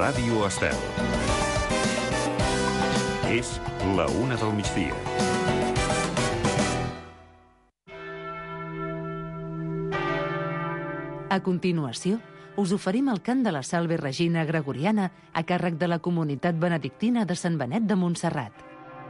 Ràdio Estel. És la 1 del migdia. A continuació, us oferim el cant de la Salve Regina Gregoriana a càrrec de la comunitat benedictina de Sant Benet de Montserrat.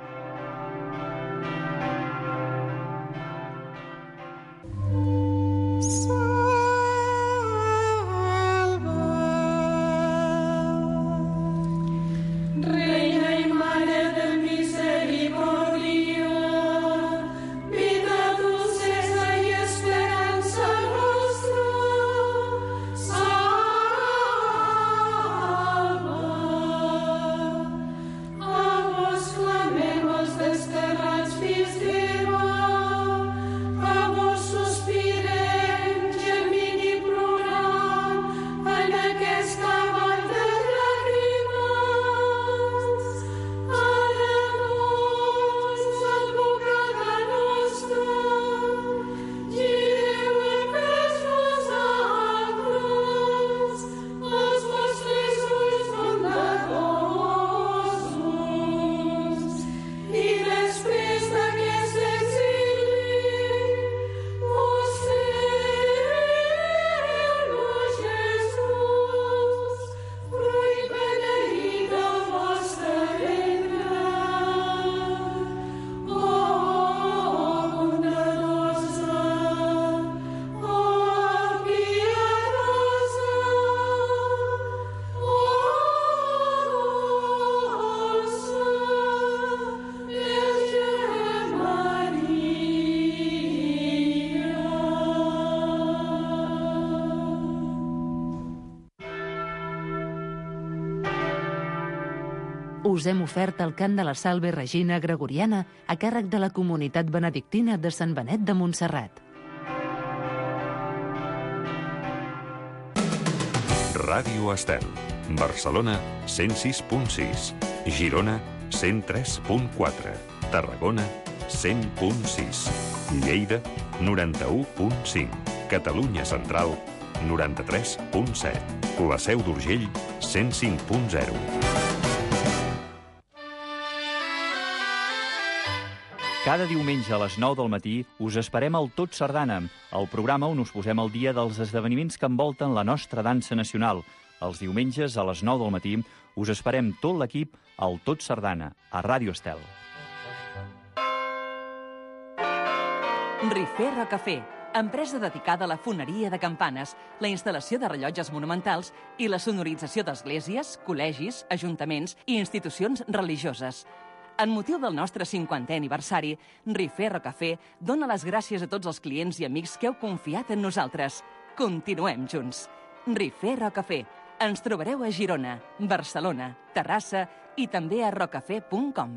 Us hem ofert el cant de la Salve Regina Gregoriana a càrrec de la comunitat benedictina de Sant Benet de Montserrat. Ràdio Estel. Barcelona, 106.6. Girona, 103.4. Tarragona, 100.6. Lleida, 91.5. Catalunya Central, 93.7. La Seu d'Urgell, 105.0. Cada diumenge a les 9 del matí us esperem al Tot Sardana, el programa on us posem al dia dels esdeveniments que envolten la nostra dansa nacional. Els diumenges a les 9 del matí us esperem tot l'equip al Tot Sardana, a Ràdio Estel. Rifer Rocafé, empresa dedicada a la foneria de campanes, la instal·lació de rellotges monumentals i la sonorització d'esglésies, col·legis, ajuntaments i institucions religioses. En motiu del nostre 50è aniversari, Rifer Rocafé dona les gràcies a tots els clients i amics que heu confiat en nosaltres. Continuem junts. Rifer Rocafé. Ens trobareu a Girona, Barcelona, Terrassa i també a rocafé.com.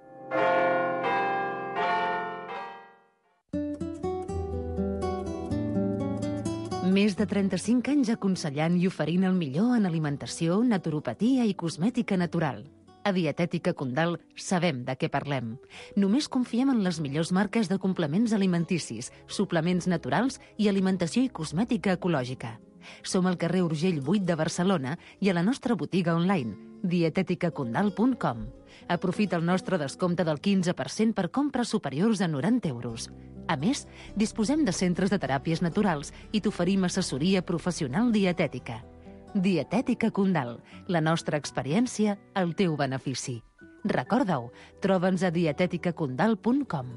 Més de 35 anys aconsellant i oferint el millor en alimentació, naturopatia i cosmètica natural. A Dietètica Condal sabem de què parlem. Només confiem en les millors marques de complements alimenticis, suplements naturals i alimentació i cosmètica ecològica. Som al carrer Urgell 8 de Barcelona i a la nostra botiga online, dieteticacondal.com. Aprofita el nostre descompte del 15% per compres superiors a 90 euros. A més, disposem de centres de teràpies naturals i t'oferim assessoria professional dietètica. Dietètica Condal, la nostra experiència, el teu benefici. Recorda-ho, troba'ns a dieteticacondal.com.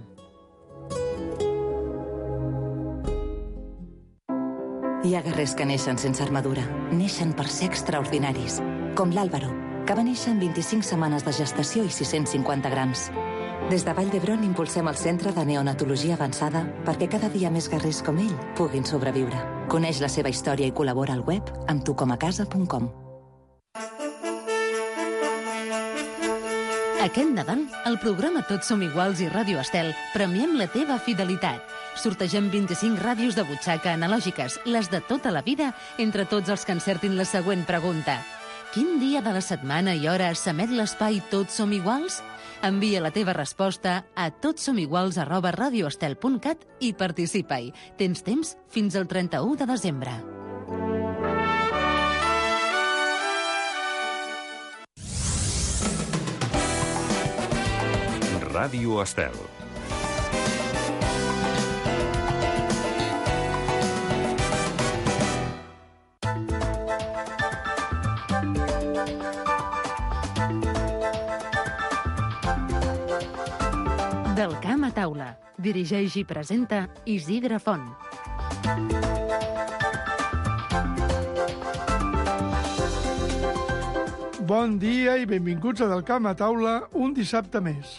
Hi ha guerrers que neixen sense armadura, neixen per ser extraordinaris, com l'Àlvaro, que va néixer en 25 setmanes de gestació i 650 grams. Des de Vall d'Hebron impulsem el Centre de Neonatologia Avançada perquè cada dia més guerrers com ell puguin sobreviure. Coneix la seva història i col·labora al web amb tucomacasa.com. Aquest Nadal, al programa Tots som iguals i Ràdio Estel, premiem la teva fidelitat. Sortegem 25 ràdios de butxaca analògiques, les de tota la vida, entre tots els que encertin la següent pregunta. Quin dia de la setmana i hora s'emet l'espai Tots som iguals? Envia la teva resposta a totsomiguals@radioestel.cat i participa-hi. Tens temps fins al 31 de desembre. Ràdio Estel. Del camp a taula. Dirigeix i presenta Isidre Font. Bon dia i benvinguts a Del camp a taula un dissabte més.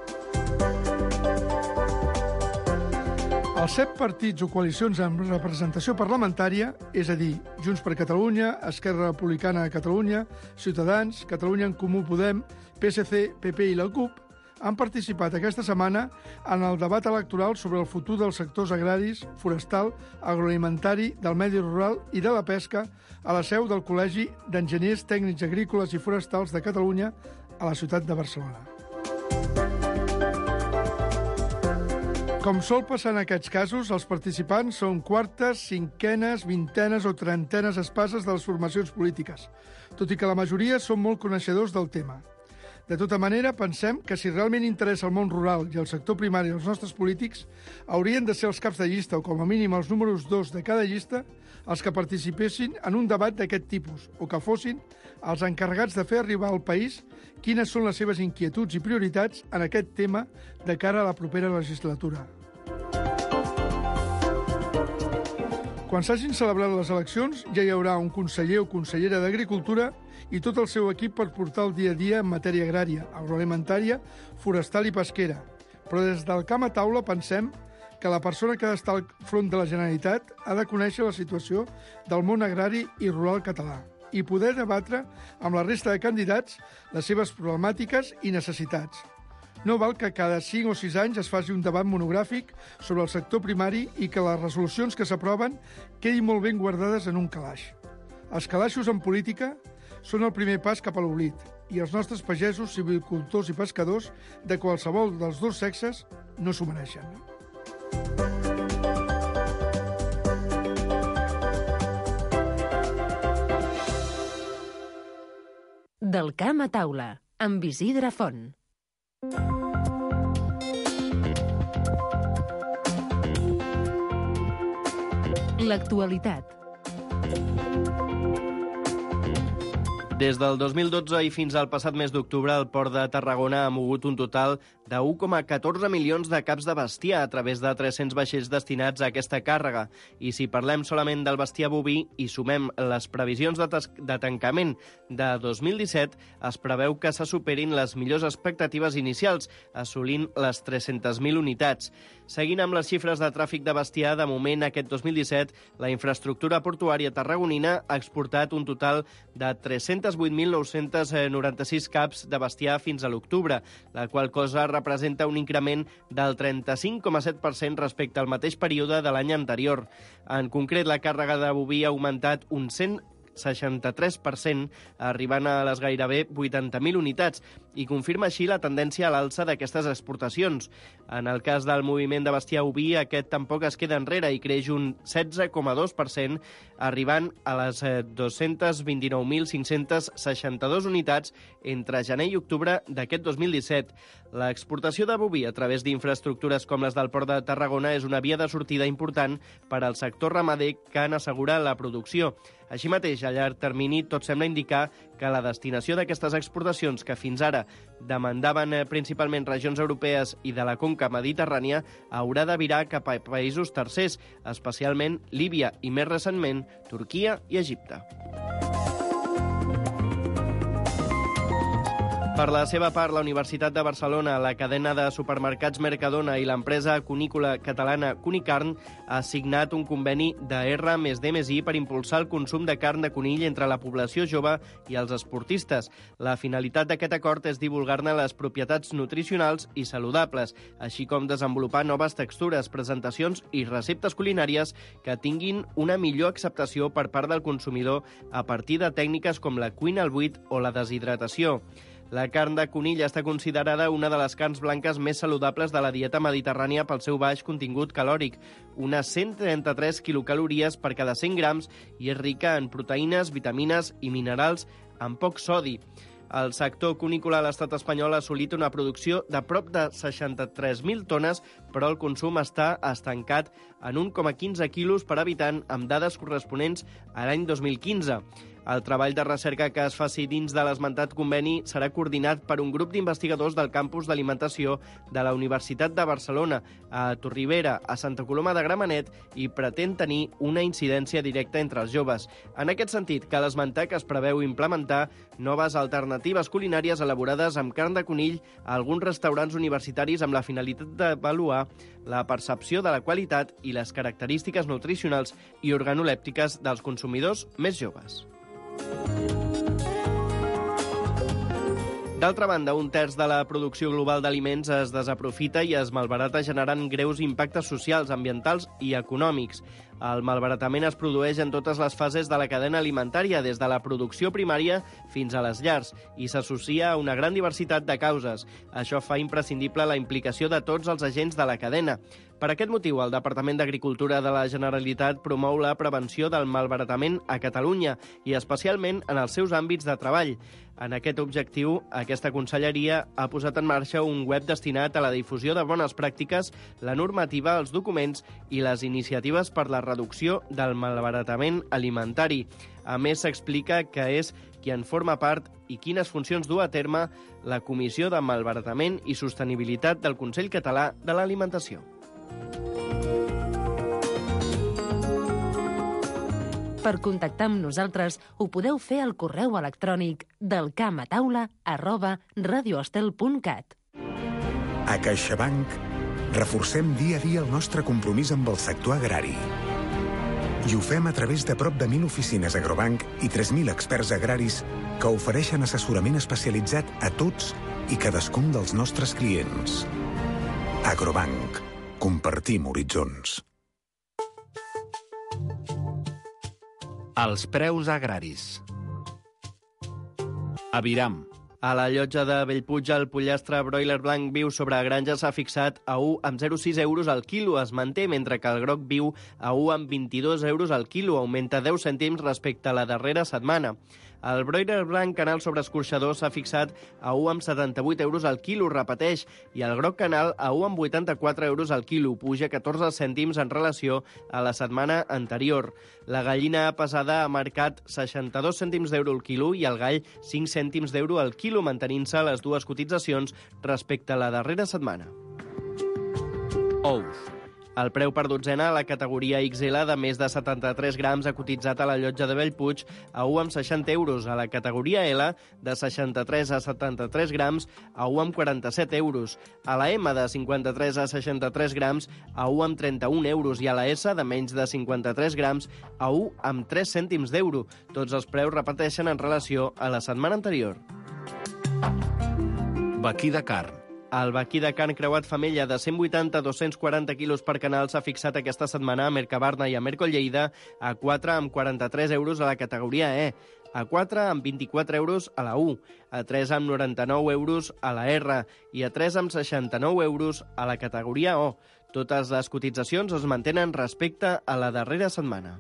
Els 7 partits o coalicions amb representació parlamentària, és a dir, Junts per Catalunya, Esquerra Republicana de Catalunya, Ciutadans, Catalunya en Comú Podem, PSC, PP i la CUP, han participat aquesta setmana en el debat electoral sobre el futur dels sectors agraris, forestal, agroalimentari, del medi rural i de la pesca a la seu del Col·legi d'Enginyers Tècnics Agrícoles i Forestals de Catalunya a la ciutat de Barcelona. Com sol passar en aquests casos, els participants són quartes, cinquenes, vintenes o trentenes espases de les formacions polítiques, tot i que la majoria són molt coneixedors del tema. De tota manera, pensem que si realment interessa el món rural i el sector primari dels nostres polítics, haurien de ser els caps de llista o com a mínim els números 2 de cada llista els que participessin en un debat d'aquest tipus o que fossin els encarregats de fer arribar al país quines són les seves inquietuds i prioritats en aquest tema de cara a la propera legislatura. Quan s'hagin celebrat les eleccions, ja hi haurà un conseller o consellera d'Agricultura i tot el seu equip per portar el dia a dia en matèria agrària, agroalimentària, forestal i pesquera. Però des del camp a taula pensem que la persona que ha d'estar al front de la Generalitat ha de conèixer la situació del món agrari i rural català i poder debatre amb la resta de candidats les seves problemàtiques i necessitats. No val que cada 5 o 6 anys es faci un debat monogràfic sobre el sector primari i que les resolucions que s'aproven quedin molt ben guardades en un calaix. Els calaixos en política són el primer pas cap a l'oblit i els nostres pagesos, silvicultors i pescadors de qualsevol dels dos sexes no s'ho mereixen. Del camp a taula, amb Isidre Font. L'actualitat. Des del 2012 i fins al passat mes d'octubre, el Port de Tarragona ha mogut un total de 1,14 milions de caps de bestiar a través de 300 vaixells destinats a aquesta càrrega. I si parlem solament del bestiar boví i sumem les previsions de tancament de 2017, es preveu que se superin les millors expectatives inicials, assolint les 300.000 unitats. Seguint amb les xifres de tràfic de bestiar, de moment aquest 2017, la infraestructura portuària tarragonina ha exportat un total de 308.996 caps de bestiar fins a l'octubre, la qual cosa representa un increment del 35,7% respecte al mateix període de l'any anterior. En concret, la càrrega de boví ha augmentat un 163%, arribant a les gairebé 80.000 unitats, i confirma així la tendència a l'alça d'aquestes exportacions. En el cas del moviment de bestiar oví, aquest tampoc es queda enrere i creix un 16,2%, arribant a les 229.562 unitats entre gener i octubre d'aquest 2017. L'exportació de boví a través d'infraestructures com les del Port de Tarragona és una via de sortida important per al sector ramader que n'assegura la producció. Així mateix, a llarg termini, tot sembla indicar que la destinació d'aquestes exportacions, que fins ara demandaven principalment regions europees i de la conca mediterrània, haurà de virar cap a països tercers, especialment Líbia i, més recentment, Turquia i Egipte. Per la seva part, la Universitat de Barcelona, la cadena de supermercats Mercadona i l'empresa cunícola catalana Cunicarn ha signat un conveni de R+D+I per impulsar el consum de carn de conill entre la població jove i els esportistes. La finalitat d'aquest acord és divulgar-ne les propietats nutricionals i saludables, així com desenvolupar noves textures, presentacions i receptes culinàries que tinguin una millor acceptació per part del consumidor a partir de tècniques com la cuina al buit o la deshidratació. La carn de conill està considerada una de les carns blanques més saludables de la dieta mediterrània pel seu baix contingut calòric, unes 133 quilocalories per cada 100 grams, i és rica en proteïnes, vitamines i minerals amb poc sodi. El sector cunícola a l'estat espanyol ha assolit una producció de prop de 63.000 tones, però el consum està estancat en 1,15 quilos per habitant, amb dades corresponents a l'any 2015. El treball de recerca que es faci dins de l'esmentat conveni serà coordinat per un grup d'investigadors del campus d'alimentació de la Universitat de Barcelona, a Torribera, a Santa Coloma de Gramenet, i pretén tenir una incidència directa entre els joves. En aquest sentit, cal esmentar que es preveu implementar noves alternatives culinàries elaborades amb carn de conill a alguns restaurants universitaris amb la finalitat d'avaluar la percepció de la qualitat i les característiques nutricionals i organolèptiques dels consumidors més joves. D'altra banda, un terç de la producció global d'aliments es desaprofita i es malbarata generant greus impactes socials, ambientals i econòmics. El malbaratament es produeix en totes les fases de la cadena alimentària, des de la producció primària fins a les llars, i s'associa a una gran diversitat de causes. Això fa imprescindible la implicació de tots els agents de la cadena. Per aquest motiu, el Departament d'Agricultura de la Generalitat promou la prevenció del malbaratament a Catalunya i especialment en els seus àmbits de treball. En aquest objectiu, aquesta conselleria ha posat en marxa un web destinat a la difusió de bones pràctiques, la normativa, els documents i les iniciatives per la reducció del malbaratament alimentari. A més, s'explica que és qui en forma part i quines funcions du a terme la Comissió de Malbaratament i Sostenibilitat del Consell Català de l'Alimentació. Per contactar amb nosaltres ho podeu fer al correu electrònic delcamataula@radioestel.cat. A CaixaBank reforcem dia a dia el nostre compromís amb el sector agrari. I ho fem a través de prop de 1.000 oficines Agrobank i 3.000 experts agraris que ofereixen assessorament especialitzat a tots i cadascun dels nostres clients. Agrobank. Compartim horitzons. Els preus agraris. Aviram. A la llotja de Bellpuig, el pollastre broiler blanc viu sobre granja s'ha fixat a 1,06 euros al quilo. Es manté, mentre que el groc viu a 1,22 euros al quilo. Augmenta 10 cèntims respecte a la darrera setmana. El broiler blanc canal sobre escorxador s'ha fixat a 1,78 euros al quilo, repeteix, i el groc canal a 1,84 euros al quilo, puja 14 cèntims en relació a la setmana anterior. La gallina pesada ha marcat 62 cèntims d'euro al quilo i el gall 5 cèntims d'euro al quilo, mantenint-se les dues cotitzacions respecte a la darrera setmana. Ous. El preu per dotzena a la categoria XL de més de 73 grams ha cotitzat a la llotja de Bellpuig a 1,60 euros. A la categoria L, de 63 a 73 grams, a 1,47 euros. A la M, de 53 a 63 grams, a 1,31 euros. I a la S, de menys de 53 grams, a 1,3 cèntims d'euro. Tots els preus repeteixen en relació a la setmana anterior. Vaquí de carn. El vaquí de carn creuat femella de 180 a 240 quilos per canal s'ha fixat aquesta setmana a Mercabarna i a Merco Lleida a 4,43 euros a la categoria E, a 4,24 euros a la U, a 3,99 euros a la R i a 3,69 euros a la categoria O. Totes les cotitzacions es mantenen respecte a la darrera setmana.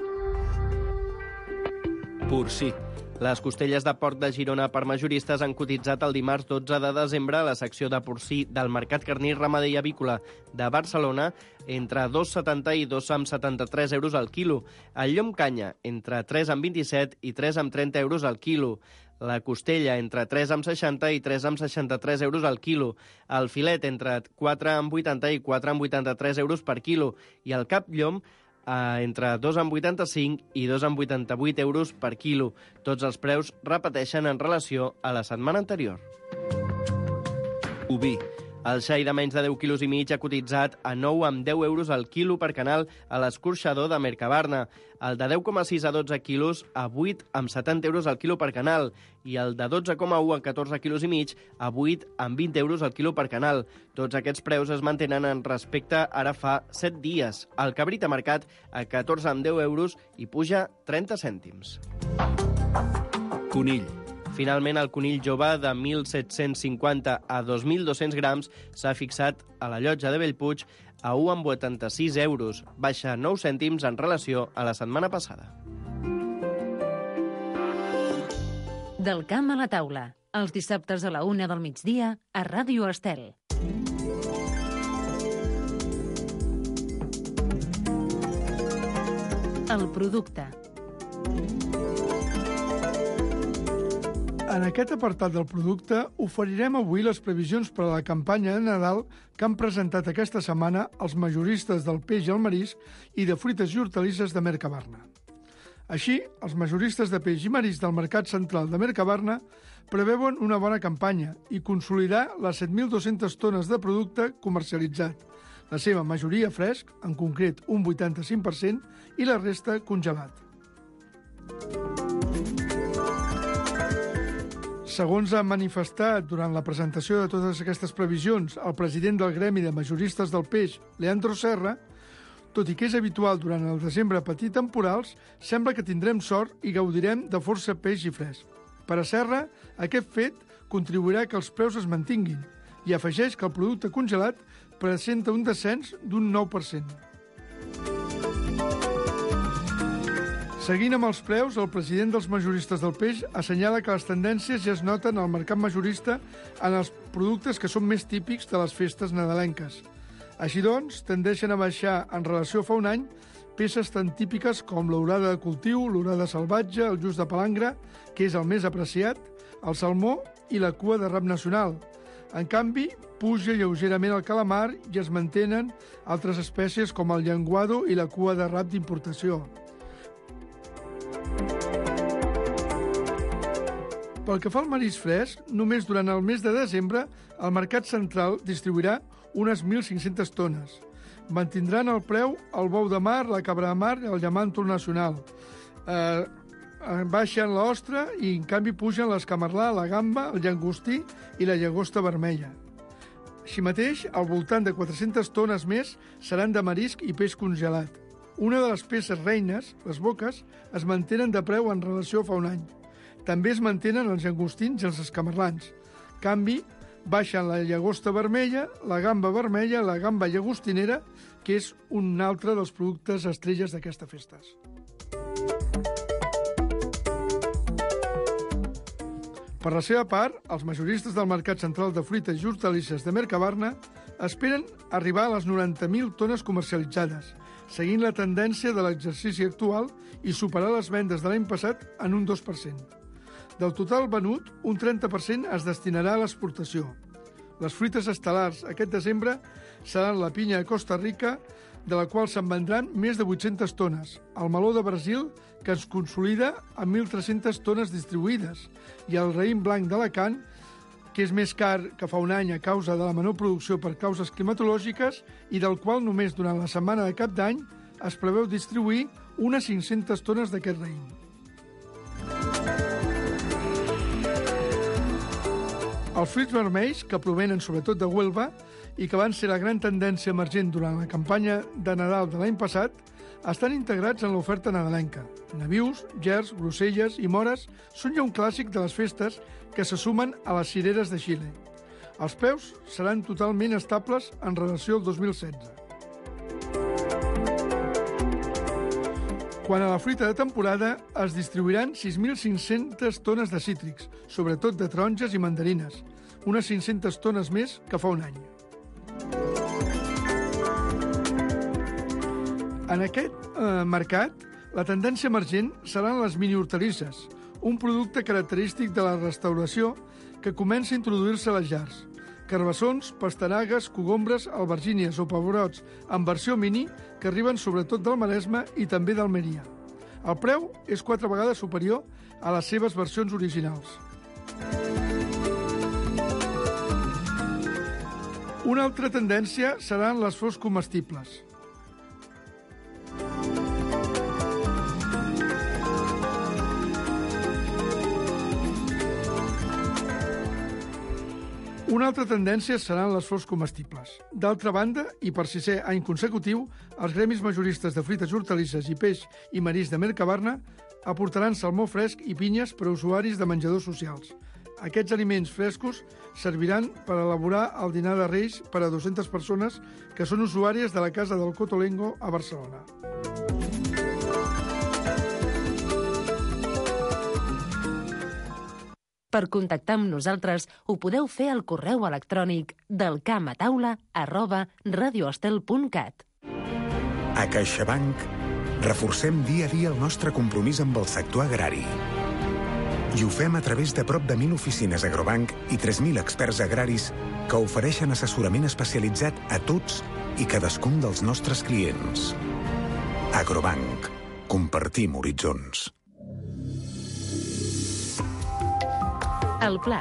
Porcí. Les costelles de porc de Girona per majoristes han cotitzat el dimarts 12 de desembre a la secció de porcí del Mercat Carní, Ramader i Avícola de Barcelona entre 2,70 i 2,73 euros al quilo. El llom canya entre 3,27 i 3,30 euros al quilo. La costella entre 3,60 i 3,63 euros al quilo. El filet entre 4,80 i 4,83 euros per quilo. I el cap llom entre 2,85 i 2,88 euros per quilo. Tots els preus repeteixen en relació a la setmana anterior. Oví. El xai de menys de 10 quilos i mig ha cotitzat a 9,10 euros al quilo per canal a l'escorxador de Mercabarna. El de 10,6 a 12 quilos a 8,70 euros al quilo per canal i el de 12,1 a 14 quilos i mig a 8,20 euros al quilo per canal. Tots aquests preus es mantenen en respecte ara fa 7 dies. El cabrit ha marcat a 14,10 euros i puja 30 cèntims. Conill. Finalment, el conill jove de 1.750 a 2.200 grams s'ha fixat a la llotja de Bellpuig a 1,86 euros, baixa 9 cèntims en relació a la setmana passada. Del camp a la taula, Els dissabtes a la 1 del migdia a Ràdio Estel. El producte. En aquest apartat del producte oferirem avui les previsions per a la campanya de Nadal que han presentat aquesta setmana els majoristes del peix i el marisc i de fruites i hortalisses de Mercabarna. Així, els majoristes de peix i marisc del Mercat Central de Mercabarna preveuen una bona campanya i consolidar les 7.200 tones de producte comercialitzat, la seva majoria fresc, en concret un 85%, i la resta congelat. Segons ha manifestat durant la presentació de totes aquestes previsions el president del Gremi de Majoristes del Peix, Leandro Serra, tot i que és habitual durant el desembre patir temporals, sembla que tindrem sort i gaudirem de força peix i fresc. Per a Serra, aquest fet contribuirà que els preus es mantinguin i afegeix que el producte congelat presenta un descens d'un 9%. Seguint amb els preus, el president dels majoristes del peix assenyala que les tendències ja es noten al mercat majorista en els productes que són més típics de les festes nadalenques. Així doncs, tendeixen a baixar en relació a fa un any peces tan típiques com l'orada de cultiu, l'orada salvatge, el just de palangre, que és el més apreciat, el salmó i la cua de rap nacional. En canvi, puja lleugerament el calamar i es mantenen altres espècies com el llenguado i la cua de rap d'importació. Pel que fa al marisc fresc, només durant el mes de desembre el Mercat Central distribuirà unes 1.500 tones. Mantindran el preu el bou de mar, la cabra de mar i el llamàntol nacional. Baixen l'ostra i, en canvi, pugen l'escamarlà, la gamba, el llangostí i la llagosta vermella. Així mateix, al voltant de 400 tones més seran de marisc i peix congelat. Una de les peces reines, les boques, es mantenen de preu en relació a fa un any. També es mantenen els llangostins i els escamarlans. En canvi, baixen la llagosta vermella, la gamba vermella, la gamba llagostinera, que és un altre dels productes estrelles d'aquestes festes. Per la seva part, els majoristes del Mercat Central de Fruites i Hortalisses de Mercabarna esperen arribar a les 90.000 tones comercialitzades, seguint la tendència de l'exercici actual i superar les vendes de l'any passat en un 2%. Del total venut, un 30% es destinarà a l'exportació. Les fruites estel·lars aquest desembre seran la pinya de Costa Rica, de la qual se'n vendran més de 800 tones, el meló de Brasil, que es consolida amb 1.300 tones distribuïdes, i el raïm blanc d'Alacant, que és més car que fa un any a causa de la menor producció per causes climatològiques i del qual només durant la setmana de cap d'any es preveu distribuir unes 500 tones d'aquest raïm. Els fruits vermells, que provenen sobretot de Huelva i que van ser la gran tendència emergent durant la campanya de Nadal de l'any passat, estan integrats en l'oferta nadalenca. Nabius, gerds, groselles i mores són ja un clàssic de les festes que se sumen a les cireres de Xile. Els preus seran totalment estables en relació al 2016. Quant a la fruita de temporada, es distribuiran 6.500 tones de cítrics, sobretot de taronges i mandarines, unes 500 tones més que fa un any. En aquest mercat, la tendència emergent seran les mini-hortalisses, un producte característic de la restauració que comença a introduir-se a les llars. Carbassons, pastanagues, cogombres, albergínies o pebrots en versió mini que arriben sobretot del Maresme i també d'Almeria. El preu és 4 vegades superior a les seves versions originals. Una altra tendència seran les flors comestibles. Una altra tendència seran les flors comestibles. D'altra banda, i per 6è any consecutiu, els gremis majoristes de fruites, hortalisses i peix i marisc de Mercabarna aportaran salmó fresc i pinyes per a usuaris de menjadors socials. Aquests aliments frescos serviran per elaborar el dinar de Reis per a 200 persones que són usuàries de la Casa del Cotolengo a Barcelona. Per contactar amb nosaltres ho podeu fer al correu electrònic delcamataula@radioestel.cat. A CaixaBank reforcem dia a dia el nostre compromís amb el sector agrari. I ho fem a través de prop de 1.000 oficines Agrobank i 3.000 experts agraris que ofereixen assessorament especialitzat a tots i cadascun dels nostres clients. Agrobank. Compartim horitzons. El plat.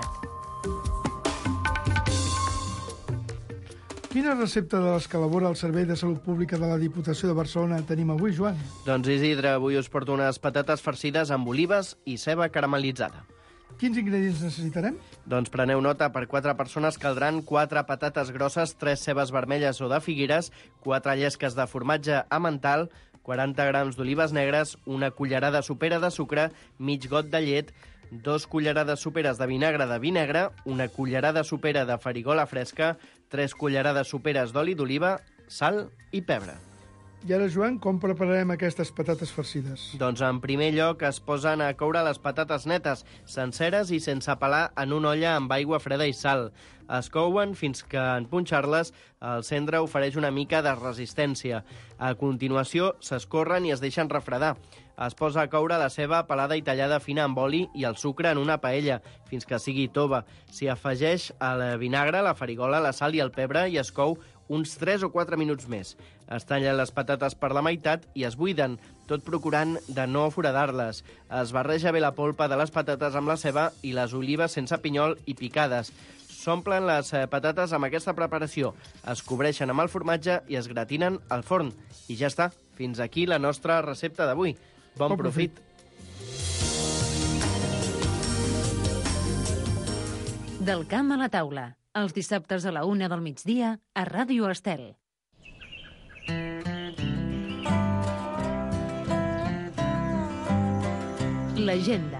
Quina recepta de les que elabora el Servei de Salut Pública de la Diputació de Barcelona tenim avui, Joan? Doncs Isidre, avui us porto unes patates farcides amb olives i ceba caramelitzada. Quins ingredients necessitarem? Doncs preneu nota, per 4 persones caldran 4 patates grosses, 3 cebes vermelles o de figueres, 4 llesques de formatge emmental, 40 grams d'olives negres, una cullerada sopera de sucre, mig got de llet, 2 cullerades soperes de vinagre de vi negre, una cullerada sopera de farigola fresca, 3 cullerades soperes d'oli d'oliva, sal i pebre. I ara, Joan, com prepararem aquestes patates farcides? Doncs en primer lloc es posen a coure les patates netes, senceres i sense pelar en una olla amb aigua freda i sal. Es couen fins que en punxar-les el cendre ofereix una mica de resistència. A continuació s'escorren i es deixen refredar. Es posa a coure la ceba pelada i tallada fina amb oli i el sucre en una paella, fins que sigui tova. S'hi afegeix el vinagre, la farigola, la sal i el pebre i es cou uns 3 o 4 minuts més. Es tallen les patates per la meitat i es buiden, tot procurant de no foradar-les. Es barreja bé la polpa de les patates amb la ceba i les olives sense pinyol i picades. S'omplen les patates amb aquesta preparació, es cobreixen amb el formatge i es gratinen al forn. I ja està, fins aquí la nostra recepta d'avui. Bon profit! Del camp a la taula, els dissabtes a la 1 del migdia a Ràdio Estel. L'agenda.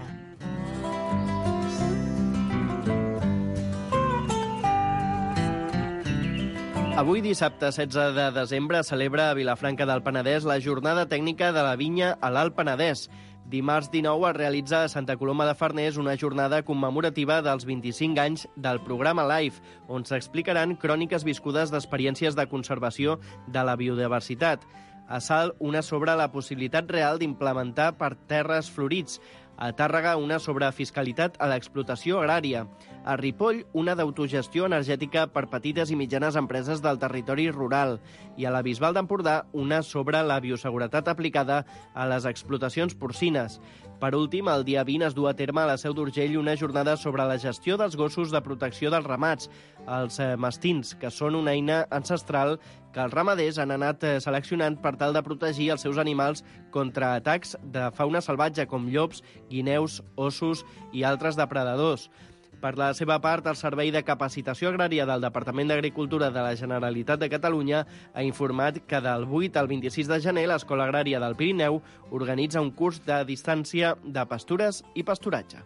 Avui, dissabte 16 de desembre, celebra a Vilafranca del Penedès la jornada tècnica de la vinya a l'Alt Penedès. Dimarts 19 es realitza a Santa Coloma de Farners una jornada commemorativa dels 25 anys del programa LIFE, on s'explicaran cròniques viscudes d'experiències de conservació de la biodiversitat. A Salt, una sobre la possibilitat real d'implementar per terres florits. A Tàrrega, una sobre fiscalitat a l'explotació agrària. A Ripoll, una d'autogestió energètica per petites i mitjanes empreses del territori rural. I a la Bisbal d'Empordà, una sobre la bioseguretat aplicada a les explotacions porcines. Per últim, el dia 20 es du a terme a la Seu d'Urgell una jornada sobre la gestió dels gossos de protecció dels ramats, els mastins, que són una eina ancestral que els ramaders han anat seleccionant per tal de protegir els seus animals contra atacs de fauna salvatge com llops, guineus, ossos i altres depredadors. Per la seva part, el Servei de Capacitació Agrària del Departament d'Agricultura de la Generalitat de Catalunya ha informat que del 8 al 26 de gener l'Escola Agrària del Pirineu organitza un curs de distància de pastures i pasturatge.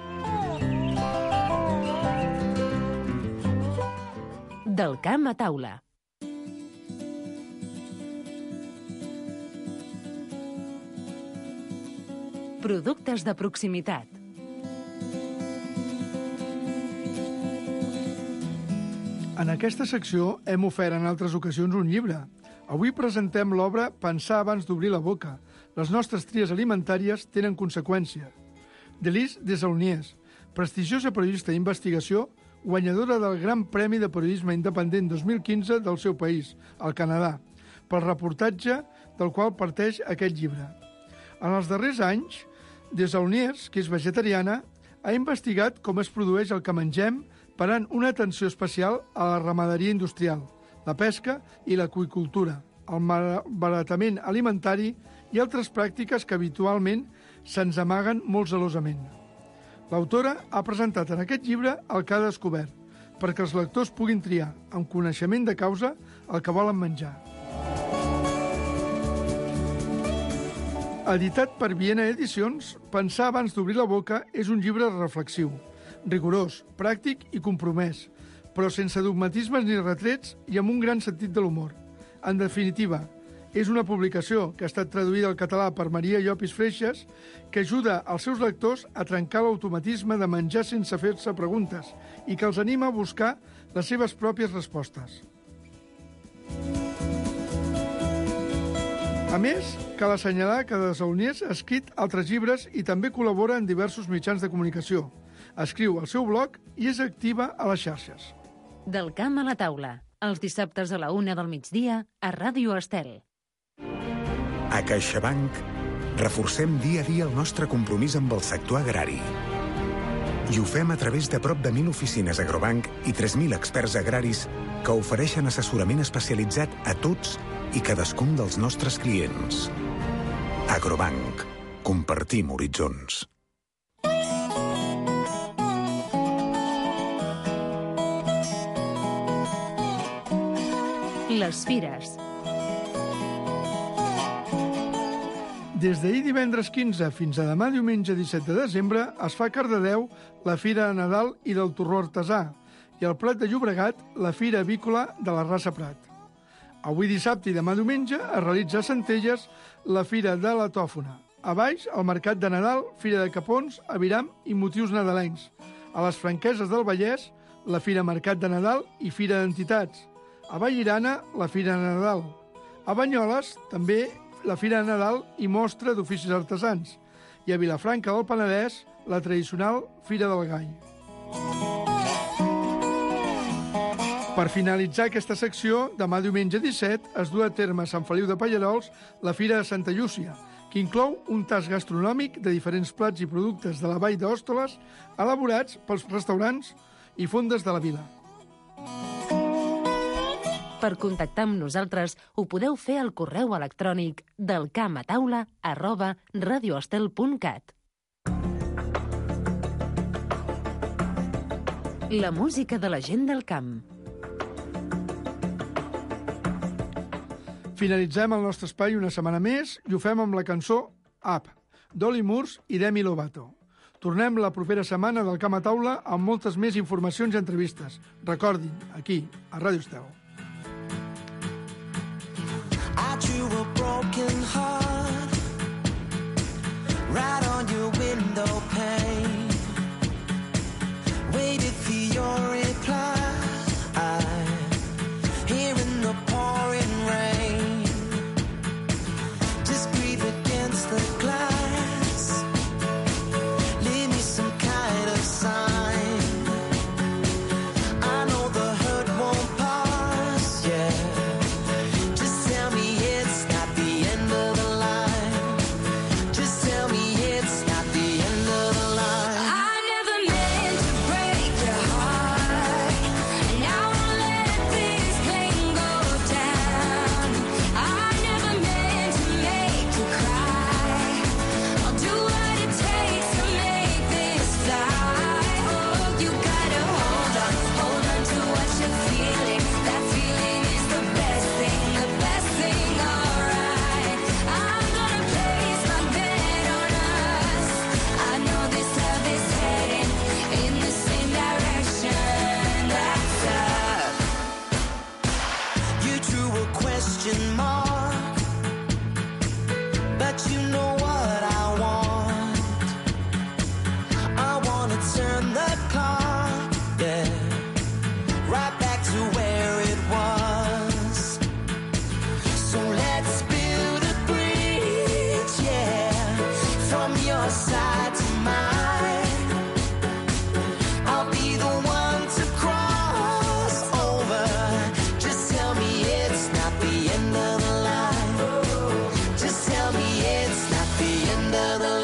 Del camp a taula. Productes de proximitat. En aquesta secció hem ofert en altres ocasions un llibre. Avui presentem l'obra Pensar abans d'obrir la boca. Les nostres tries alimentàries tenen conseqüències. d'Elise Desaulniers, prestigiosa periodista d'investigació, guanyadora del Gran Premi de Periodisme Independent 2015 del seu país, al Canadà, pel reportatge del qual parteix aquest llibre. En els darrers anys, Desaulniers, que és vegetariana, ha investigat com es produeix el que mengem parant una atenció especial a la ramaderia industrial, la pesca i l'aqüicultura, el malbaratament alimentari i altres pràctiques que habitualment se'ns amaguen molt zelosament. L'autora ha presentat en aquest llibre el que ha descobert, perquè els lectors puguin triar, amb coneixement de causa, el que volen menjar. Editat per Viena Edicions, Pensar abans d'obrir la boca és un llibre reflexiu, rigorós, pràctic i compromès, però sense dogmatismes ni retrets i amb un gran sentit de l'humor. En definitiva, És una publicació que ha estat traduïda al català per Maria Llopis Freixas, que ajuda als seus lectors a trencar l'automatisme de menjar sense fer-se preguntes i que els anima a buscar les seves pròpies respostes. A més, cal assenyalar que Desauniers ha escrit altres llibres i també col·labora en diversos mitjans de comunicació. Escriu al seu blog i és activa a les xarxes. Del camp a la taula, els dissabtes a la 1 del migdia a Ràdio Estel. A CaixaBank reforcem dia a dia el nostre compromís amb el sector agrari. I ho fem a través de prop de 1.000 oficines Agrobank i 3.000 experts agraris que ofereixen assessorament especialitzat a tots i cadascun dels nostres clients. Agrobank. Compartim horitzons. Les fires. Des d'ahir divendres 15 fins a demà diumenge 17 de desembre es fa a Cardedeu la Fira de Nadal i del Torró Artesà i al Prat de Llobregat la Fira Avícola de la Rasa Prat. Avui dissabte i demà diumenge es realitza a Centelles la Fira de la Tòfona. A Baix, el Mercat de Nadal, Fira de Capons, Aviram i motius nadalencs. A les Franqueses del Vallès, la Fira Mercat de Nadal i Fira d'Entitats. A Vallirana, la Fira de Nadal. A Banyoles, també la Fira de Nadal i mostra d'oficis artesans. I a Vilafranca del Penedès, la tradicional Fira del Gall. Per finalitzar aquesta secció, demà diumenge 17 es du a terme a Sant Feliu de Pallerols la Fira de Santa Llúcia, que inclou un tast gastronòmic de diferents plats i productes de la Vall d'Hòstoles elaborats pels restaurants i fondes de la vila. Per contactar amb nosaltres ho podeu fer al correu electrònic delcamataula@radioestel.cat. La música de la gent del camp. Finalitzem el nostre espai una setmana més i ho fem amb la cançó Up, d'Oli Murs i Demi Lovato. Tornem la propera setmana del Camp a Taula amb moltes més informacions i entrevistes. Recordin, aquí, a Ràdio Estel. I drew a broken heart right on your window pane. Waited for your reply here in the pouring rain. Just breathe against the glass. Leave me some kind of sign. I know the hurt won't pass, yeah. End of the